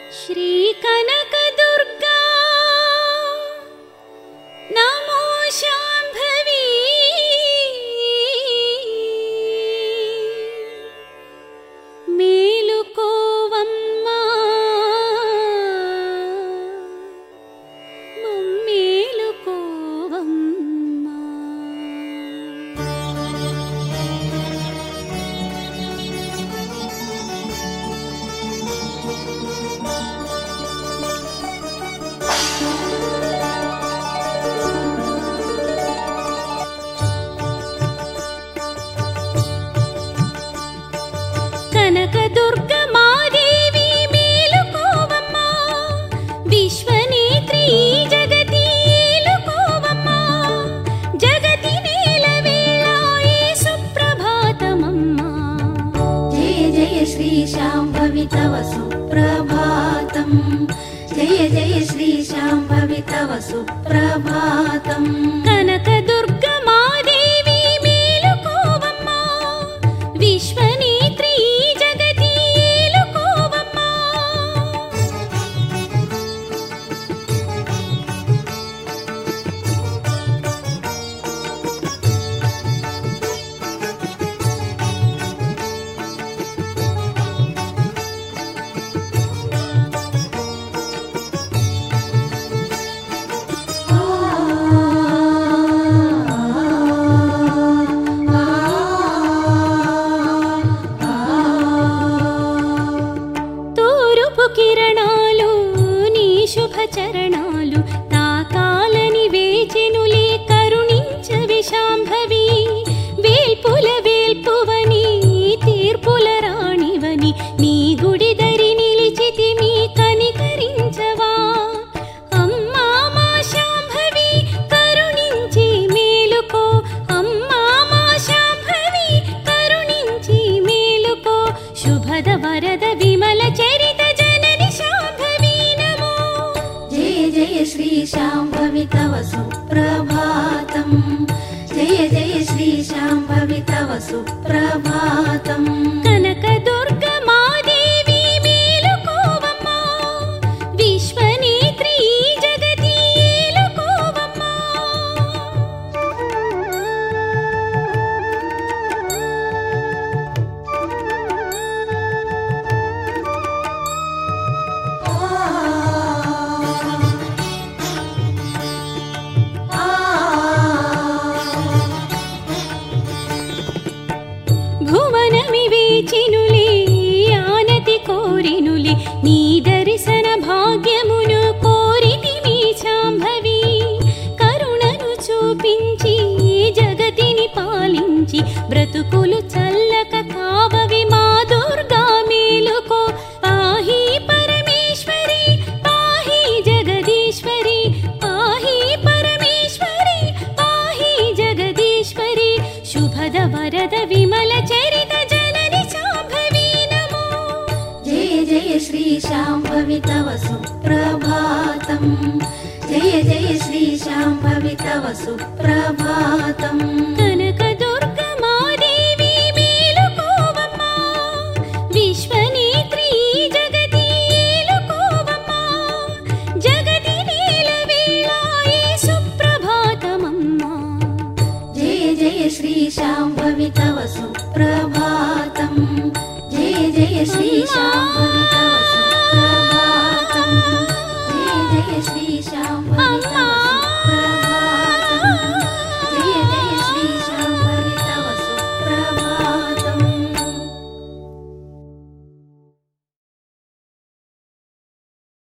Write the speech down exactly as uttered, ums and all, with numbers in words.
श्री कनकदुर्गा नमो शाम्भवी मेलुकोवम्मा मम्मेलुकोवम्मा। కనకదుర్గ మాదేవి మేలుకోవమ్మా, విశ్వనేత్రి జగతి ఏలుకోవమ్మా, జగతి నేల వేళాయే సుప్రభాతమమ్మా। జయ జయ శ్రీ శాంభవి తవ సుప్రభాతం, జయ జయ శ్రీ శాంభవి తవ సుప్రభాతం। కనకదుర్గ మాదేవి మేలుకోవమ్మా, విశ్వనేత్రి జగతి ఏలుకోవమ్మా। తూరుపు కిరణాలు నీ శుభ చరణాలు తాకాలని వేచెనులే, కరుణించవే శాంభవి। వేల్పుల వేల్పువని తీర్పుల రాణివని, నీ గుడి దరి నిలిచితిమి కనికరించవా। అమ్మా మా శాంభవి కరుణించి మేలుకో, అమ్మా మా శాంభవి కరుణించి మేలుకో। శుభద వరద విమల చరిత జనని శాంభవి నమో। జయ జయ శ్రీ శాంభవి తవ సుప్రభాతం, జయ జయ శ్రీ శాంభవి తవ సుప్రభాతం। కనకదుర్గ మాదేవి మేలుకోవమ్మా, విశ్వనేత్రి జగతి ఏలుకోవమ్మా। భువనమి వేచినులే ఆనతి కోరినులే, నీ దర్శన భాగ్యమును కోరితిమి శాంభవి। కరుణను చూపించి జగతిని పాలించి, బ్రతుకులు చల్లక కావవి మా దుర్గా మేలుకో। పాహి పరమేశ్వరి పాహి జగదీశ్వరి, పాహి పరమేశ్వరి పాహి జగదీశ్వరి। శుభద వరద విమల చరిత జనని శాంభవి నమో। జయ జయ శ్రీ శాంభవి తవ సుప్రభాతం, జయ జయ శ్రీ శాంభవి తవ సుప్రభాతం। కనకదుర్గ మాదేవి మేలుకోవమ్మా, విశ్వనేత్రి జగతి ఏలుకోవమ్మా, జగతి నేల వేళాయే సుప్రభాతమమ్మా। జయ జయ శ్రీ శాంభవి తవ సుప్రభాతం, జయ జయ శ్రీ శాంభవి తవ సుప్రభాతం, జయ జయ శ్రీ